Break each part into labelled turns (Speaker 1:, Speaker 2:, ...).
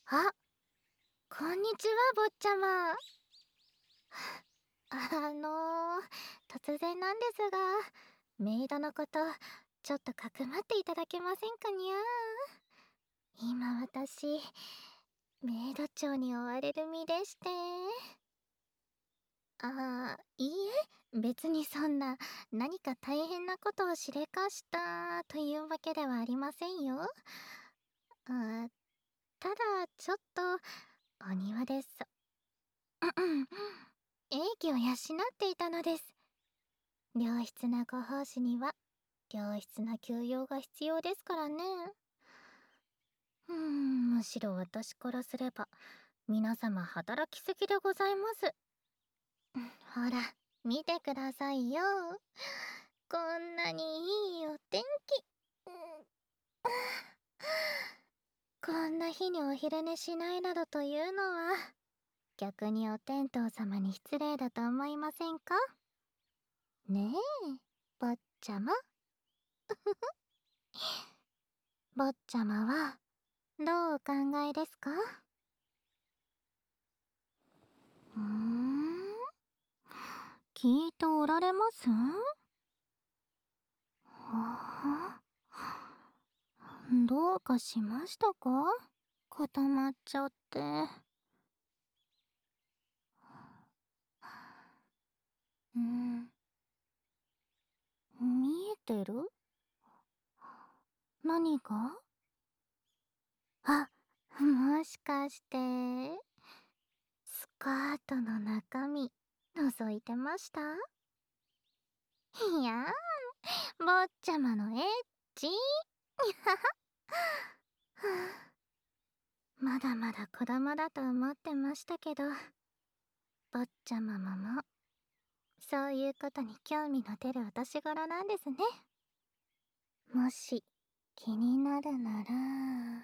Speaker 1: あ、こんにちは、坊ちゃま。突然なんですが、メイドのこと、ちょっとかくまっていただけませんかにゃー。今私、メイド長に追われる身でして。いいえ、別にそんな、何か大変なことをしでかしたというわけではありませんよ。あただ、ちょっと、お庭です。英気を養っていたのです。良質なご奉仕には良質な休養が必要ですからね。むしろ私からすれば皆様働きすぎでございます。ほら見てくださいよ、こんなにいいお天気。こんな日にお昼寝しないなどというのは逆にお天道様に失礼だと思いませんかねえ、坊ちゃま。坊ちゃまはどうお考えですか？うーん、聞いておられます？はどうかしましたか？固まっちゃって。うん、見えてる？何が？あ、もしかして、スカートの中身、覗いてました？いやー、坊ちゃまのエッチ。まだまだ子供だと思ってましたけど、坊ちゃまもそういうことに興味の出るお年頃なんですね。もし気になるなら、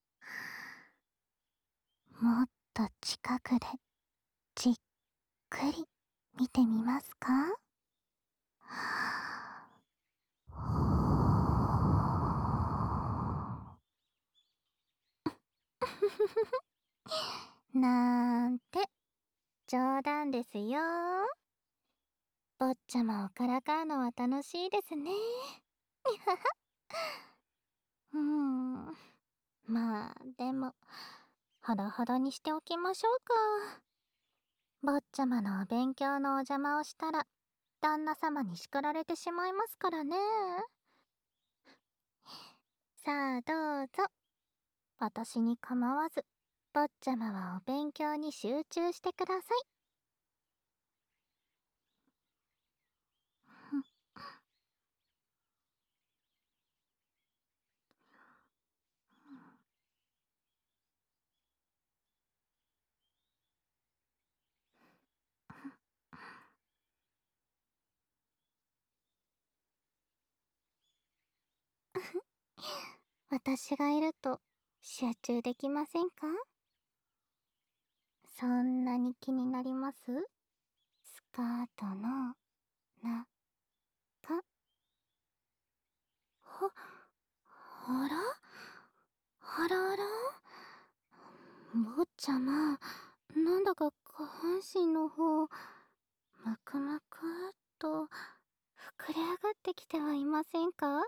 Speaker 1: もっと近くでじっくり見てみますか？なんて冗談ですよ。坊ちゃまをからかうのは楽しいですね。まあでもほどほどにしておきましょうか。坊ちゃまのお勉強のお邪魔をしたら旦那様に叱られてしまいますからね。さあどうぞ。私に構わず坊ちゃまはお勉強に集中してください。私がいると集中できませんか？そんなに気になります？スカートの中。は、あらあらあら、坊ちゃま、なんだか下半身の方、むくむくっと膨れ上がってきてはいませんか？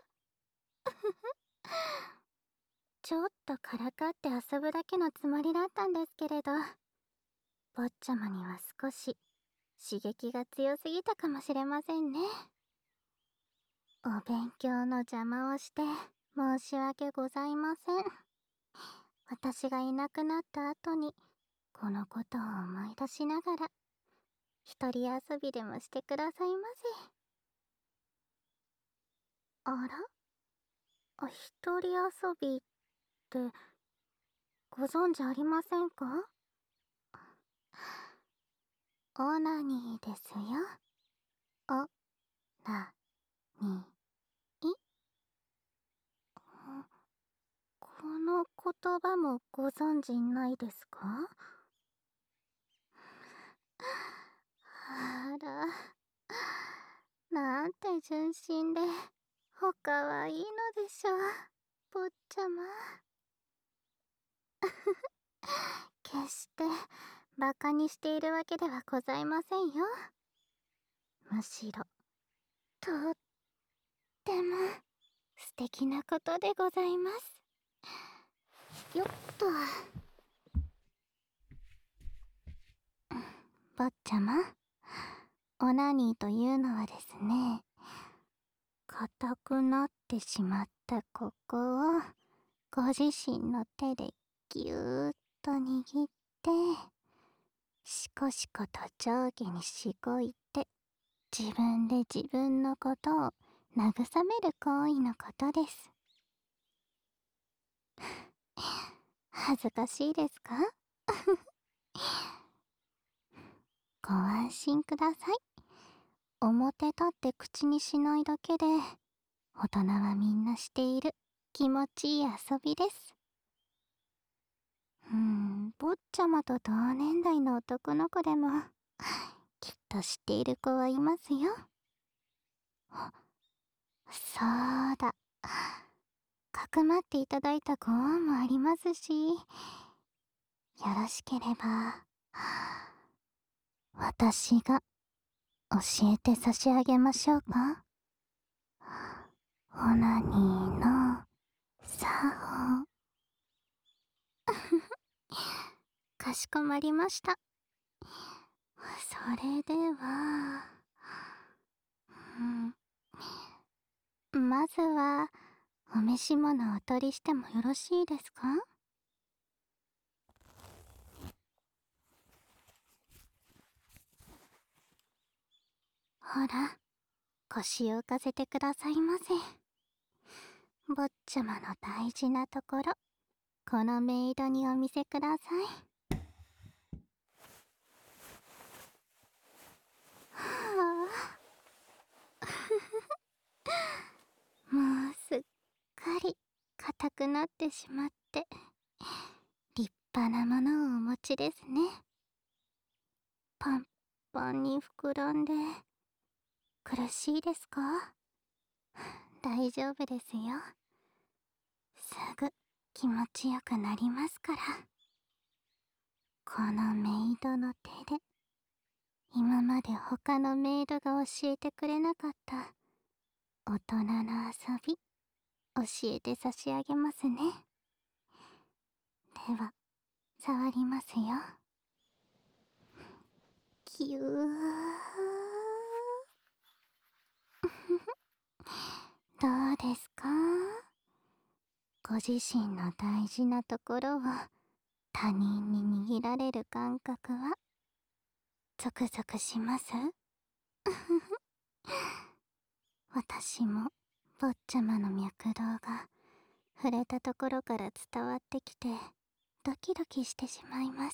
Speaker 1: ちょっとからかって遊ぶだけのつもりだったんですけれど、坊ちゃまには少し刺激が強すぎたかもしれませんね。お勉強の邪魔をして申し訳ございません。私がいなくなった後にこのことを思い出しながら一人遊びでもしてくださいませ。あら、一人遊びってご存知ありませんか？オナニーですよ。オナニー。この言葉もご存知ないですか？あら、なんて純真でおかわいいのでしょう、坊ちゃま。 決してバカにしているわけではございませんよ。むしろとっても素敵なことでございます。よっと。坊ちゃま、オナニーというのはですね、硬くなってしまったここをご自身の手でぎゅーっと握って、しこしこと上下にしごいて、自分で自分のことを慰める行為のことです。恥ずかしいですか？ご安心ください。表立って口にしないだけで、大人はみんなしている気持ちいい遊びです。坊ちゃまと同年代の男の子でも、きっと知っている子はいますよ。そうだ。かくまっていただいたご恩もありますし、よろしければ、私が教えて差し上げましょうか。オナニーの作法。かしこまりました。それでは、まずはお召し物をお取りしてもよろしいですか？ほら、腰を浮かせてくださいませ。坊ちゃまの大事なところ、このメイドにお見せください。はあ、もうすっかり硬くなってしまって、立派なものをお持ちですね。パンパンに膨らんで、苦しいですか？大丈夫ですよ。すぐ気持ちよくなりますから。このメイドの手で、今まで他のメイドが教えてくれなかった大人の遊び、教えて差し上げますね。では、触りますよ。ぎゅー。どうですか？ご自身の大事なところを他人に握られる感覚はゾクゾクします？私も坊ちゃまの脈動が触れたところから伝わってきてドキドキしてしまいます。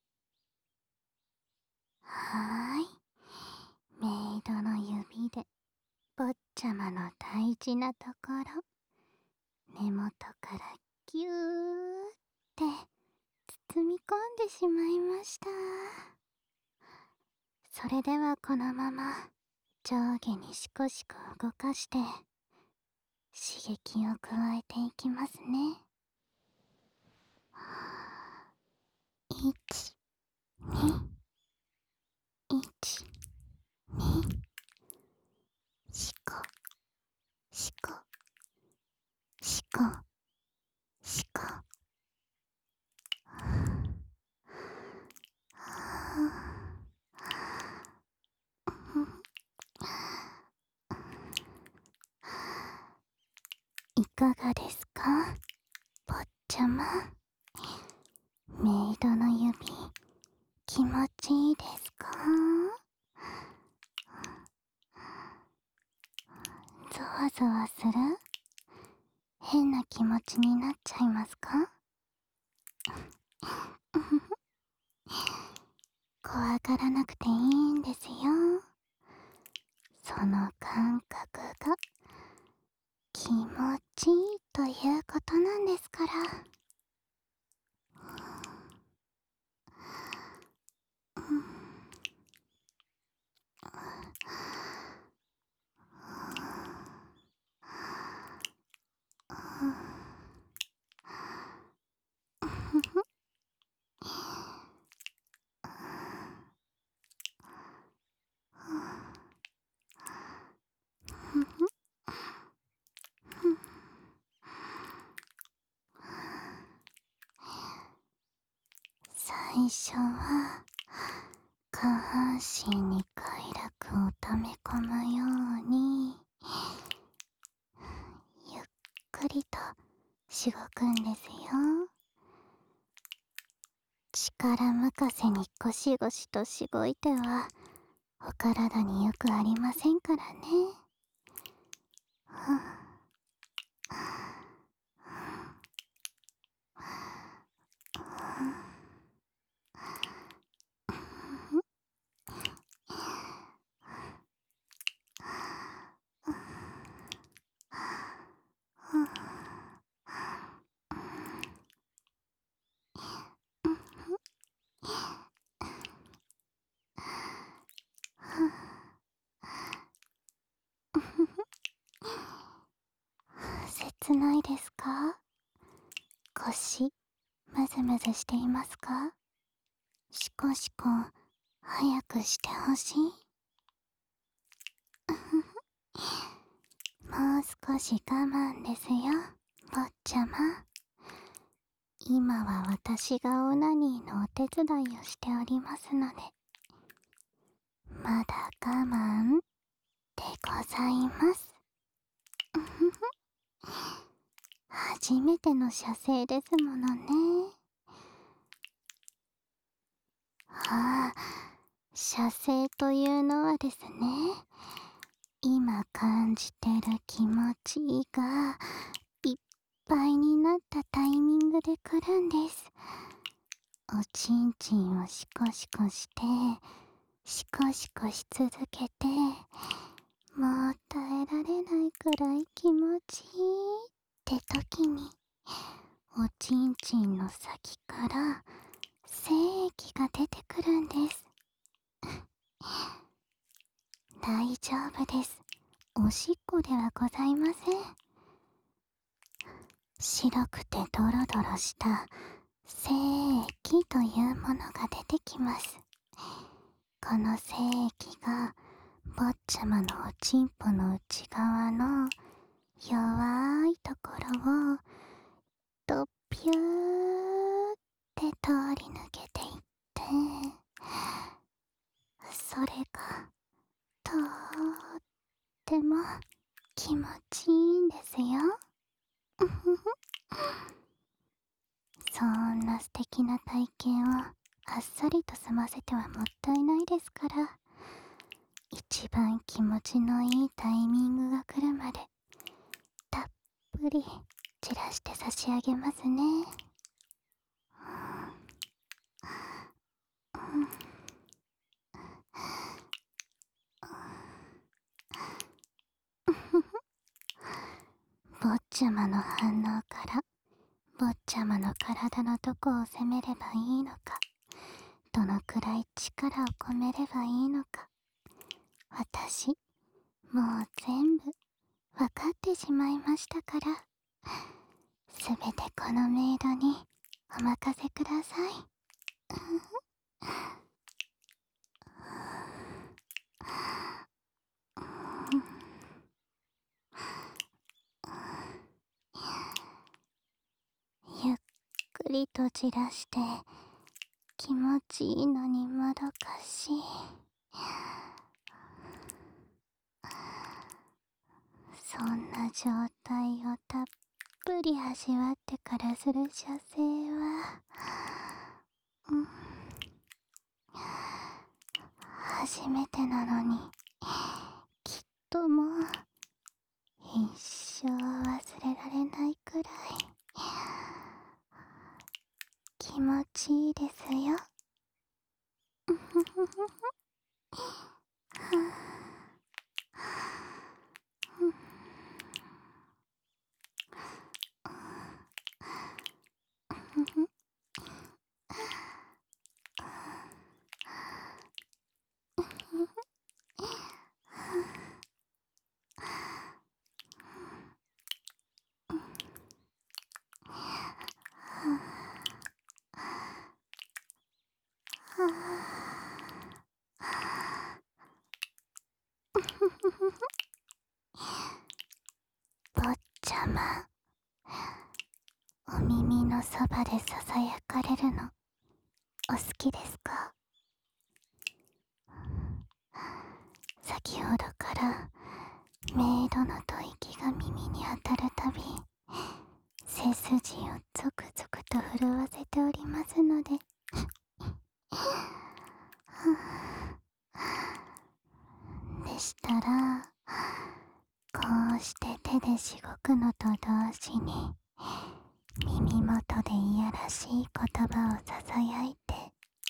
Speaker 1: はーい。メイドの指で坊ちゃまの大事なところ、根元からぎゅーって包み込んでしまいました。それではこのまま上下にしこしこ動かして刺激を加えていきますね。1、2、1、2、しこ、しこ、しこ、しこ。いかがですか、坊ちゃま。メイドの指、気持ちいいですか？ゾワゾワする？変な気持ちになっちゃいますか？怖がらなくていいんですよ。その感覚が気持ちいいということなんですから。 初は下半身に快楽を溜め込むようにゆっくりとしごくんですよ。力任せにゴシゴシとしごいてはお体によくありませんからね。切ないですか？腰ムズムズしていますか？シコシコ早くしてほしい。もう少し我慢ですよ、坊ちゃま。今は私がオナニーのお手伝いをしておりますので、まだ我慢でございます。初めての射精ですものね。ああ、射精というのはですね、今感じてる気持ちがいっぱいになったタイミングで来るんです。おちんちんをシコシコしてシコシコし続けて、もう耐えられないくらい気持ちいいって時に、おちんちんの先から精液が出てくるんです。大丈夫です。おしっこではございません。白くてドロドロした精液というものが出てきます。この精液が坊ちゃまのおちんぽの内側の弱いところをとぴゅーって通り抜けていって、それがとっても気持ちいいんですよ。そんな素敵な体験をあっさりと済ませてはもったいないですから、一番気持ちのいいタイミングが来るまでたっぷり散らして差し上げますね。坊ちゃまの反応から坊ちゃまの体のどこを攻めればいいのか、どのくらい力を込めればいいのか、私もう全部わかってしまいましたから、すべてこのメイドにお任せください。ゆっくりとじらして気持ちいいのにもどかしい。そんな状態をたっぷり味わってからする射精は、初めてなのにきっともう一生忘れられないくらい気持ちいいですよ。 きですか？先ほどからメイドの吐息が耳に当たるたび、背筋をゾクゾクと震わせておりますのででしたら、こうして手でしごくのと同時に耳元でいやらしい言葉をささやいて、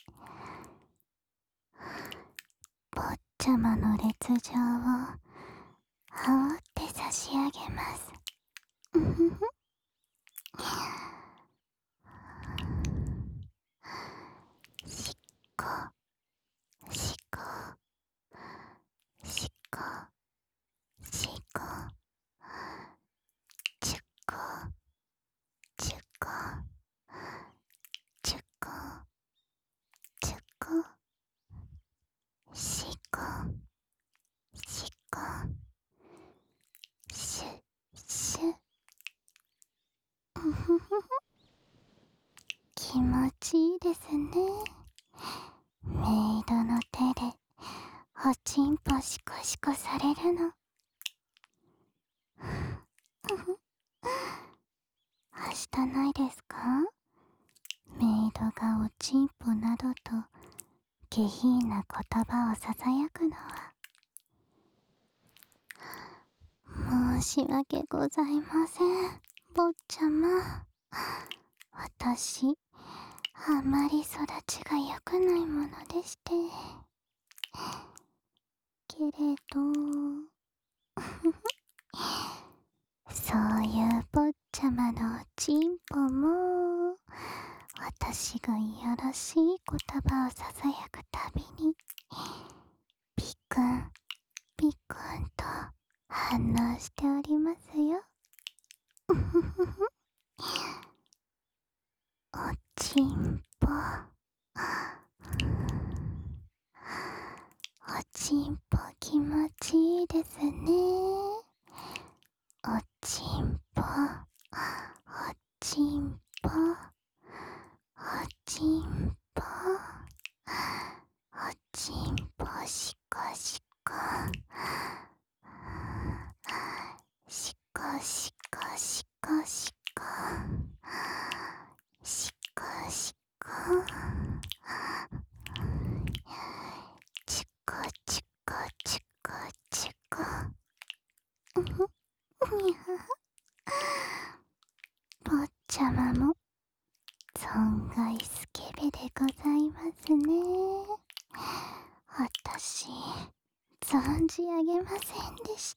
Speaker 1: 坊ちゃまの烈状を煽って差し上げます。しっこしっこしっこしっこちゅっこちゅっこちゅっこちゅっこしっこしっこしゅしゅ気持ちいいですね。メイドの手でおちんぽシコシコされるの。はしたないですか？メイドがおちんぽなどと下品な言葉をささやくのは。申し訳ございません、坊ちゃま。私、あまり育ちが良くないものでして。けれどそういう坊ちゃまのおちんぽも、私がいやらしい言葉をささやくたびにピクンピクンと反応しておりますよ。おちんぽ、おちんぽ気持ちいいですね。おちんぽ、おちんぽ、おちんぽ、おちんぽしこしこ、しこしこしこしこ、しこしこ、ちこちこちこちこ。坊ちゃまも存外スケベでございますね。私、存じ上げませんでした。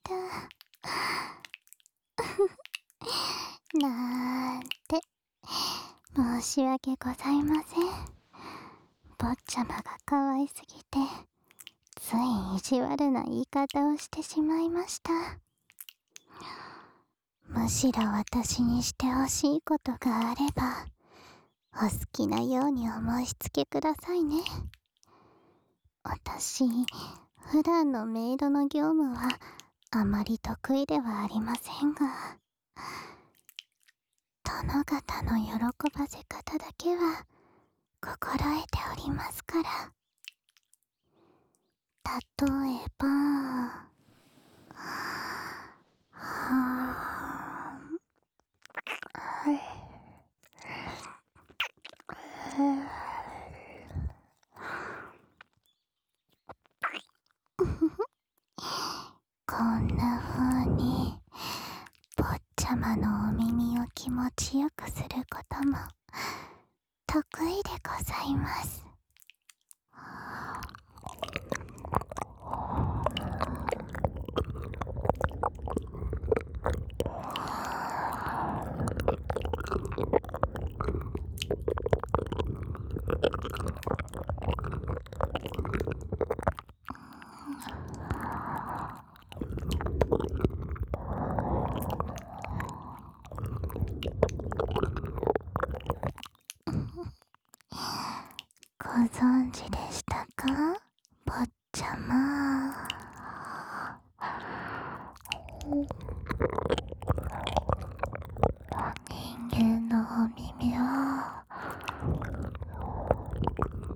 Speaker 1: なんて、申し訳ございません。坊ちゃまが可愛すぎて、つい意地悪な言い方をしてしまいました。むしろ私にしてほしいことがあれば、お好きなようにお申し付けくださいね。私、普段のメイドの業務はあまり得意ではありませんが、殿方の喜ばせ方だけは心得ておりますから。例えば、こんな風に坊ちゃまのお耳を気持ちよくすることも得意でございます。ご存知でしたか、坊ちゃま。人間のお耳は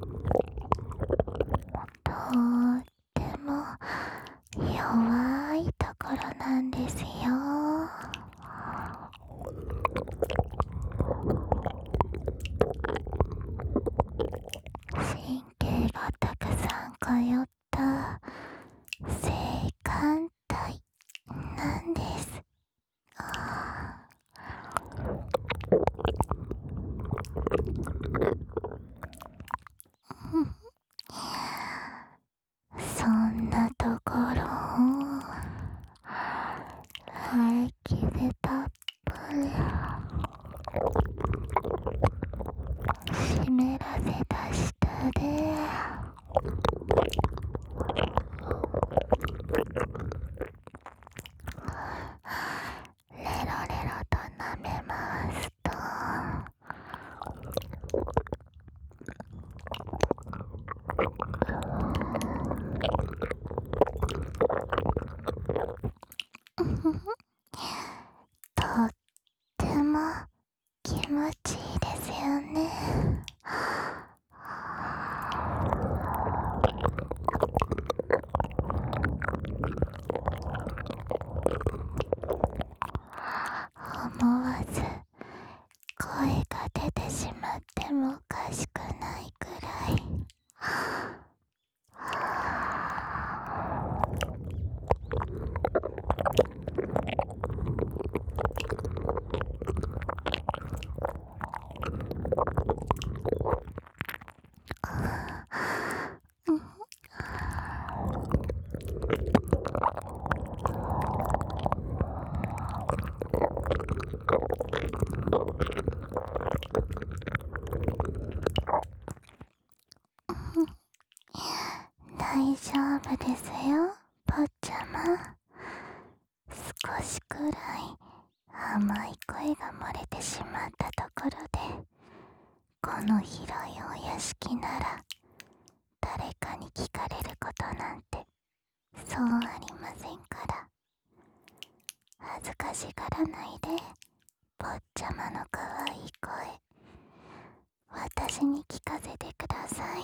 Speaker 1: 夫ですよ、坊ちゃま。少しくらい甘い声が漏れてしまったところで、この広いお屋敷なら誰かに聞かれることなんてそうありませんから、恥ずかしがらないで坊ちゃまの可愛い声、私に聞かせてください。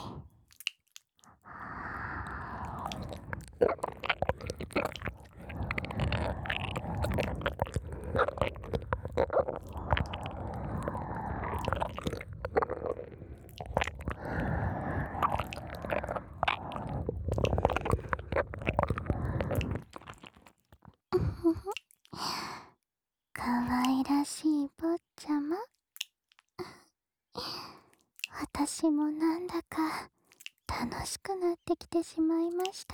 Speaker 1: 可愛らしい坊ちゃま。私もなんだか楽しくなってきてしまいました。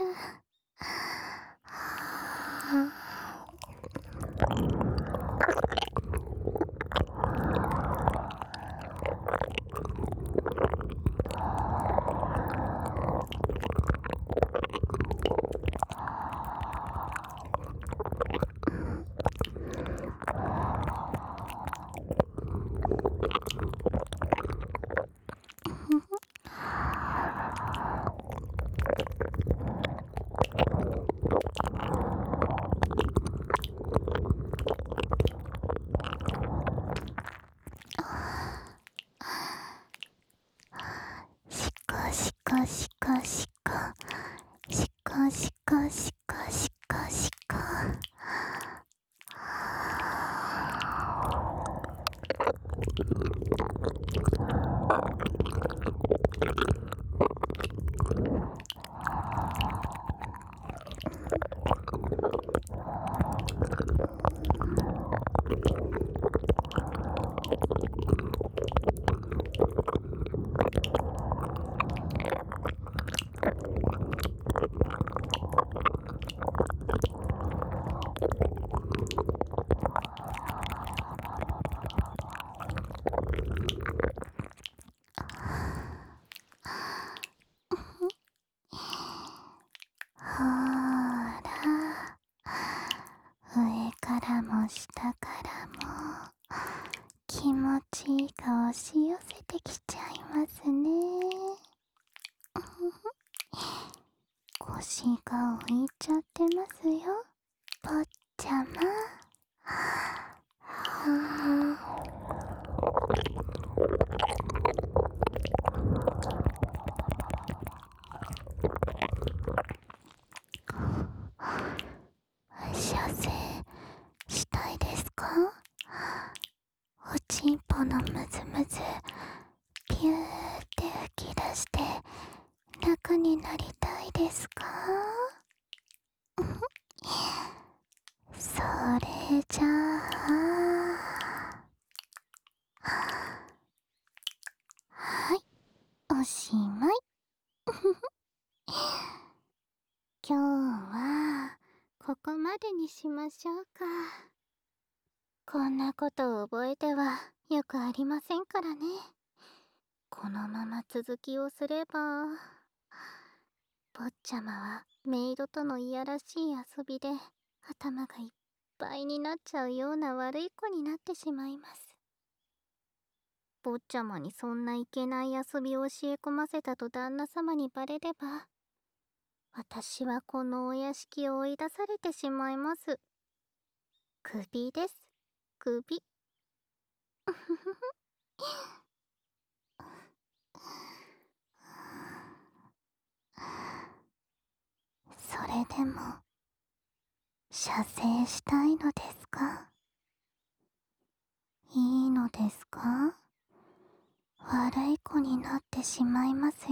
Speaker 1: しこしこしこしこしこしこしこしこしこ。ほーら、上からも下からも気持ちいいが押し寄せてきちゃいますね。腰が浮いちゃってますよ、坊ちゃま。射精したいですか？おちんぽのムズムズピューって吹き出して楽になりたいですか？それじゃあ、はい、おしまい。今日はここまでにしましょうか。こんなことを覚えてはよくありませんからね。このまま続きをすれば、坊ちゃまはメイドとのいやらしい遊びで頭がいっぱいになっちゃうような悪い子になってしまいます。坊ちゃまにそんないけない遊びを教え込ませたと旦那様にバレれば、私はこのお屋敷を追い出されてしまいます。クビです。クビ。それでも射精したいのですか？いいのですか？悪い子になってしまいますよ。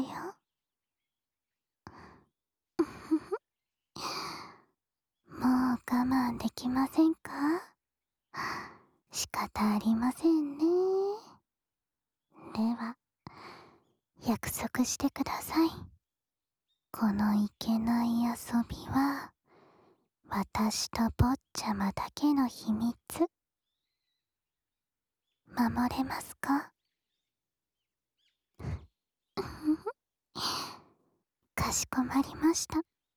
Speaker 1: もう我慢できませんか？仕方ありませんね。では、約束してください。このいけない遊びは、私と坊ちゃまだけの秘密。守れますか？かしこまりました。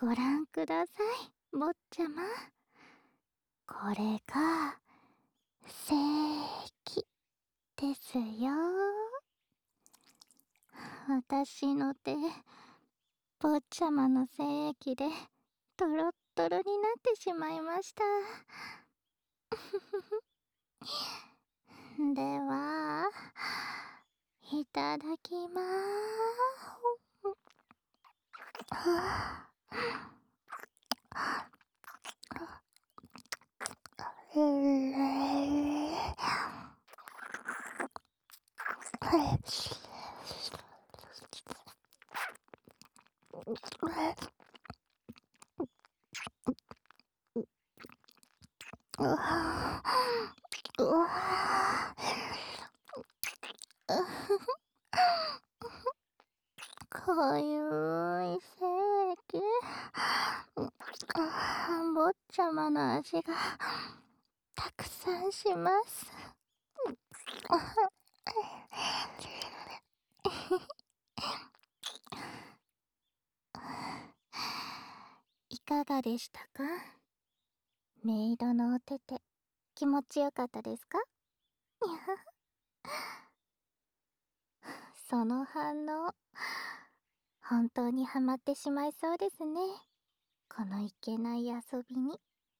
Speaker 1: ご覧ください、坊ちゃま。これが正規ですよ。私の手、坊ちゃまの精液でトロットロになってしまいました。では、いただきまーす。うわうわかゆい精液。坊ちゃまの味がたくさんします。いかがでしたか？メイドのお手手、気持ちよかったですか？その反応、本当にハマってしまいそうですね。このいけない遊びに。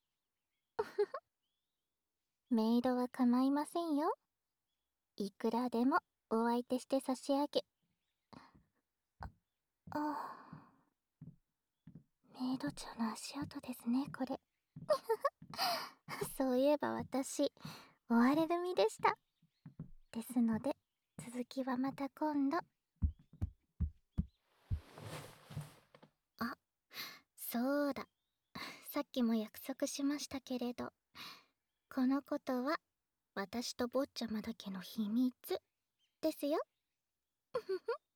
Speaker 1: メイドは構いませんよ。いくらでもお相手して差し上げ。メイド長の足音ですね、これ。そういえば私、追われる身でした。ですので、続きはまた今度。あ、そうだ。さっきも約束しましたけれど、このことは私と坊ちゃまだけの秘密ですよ。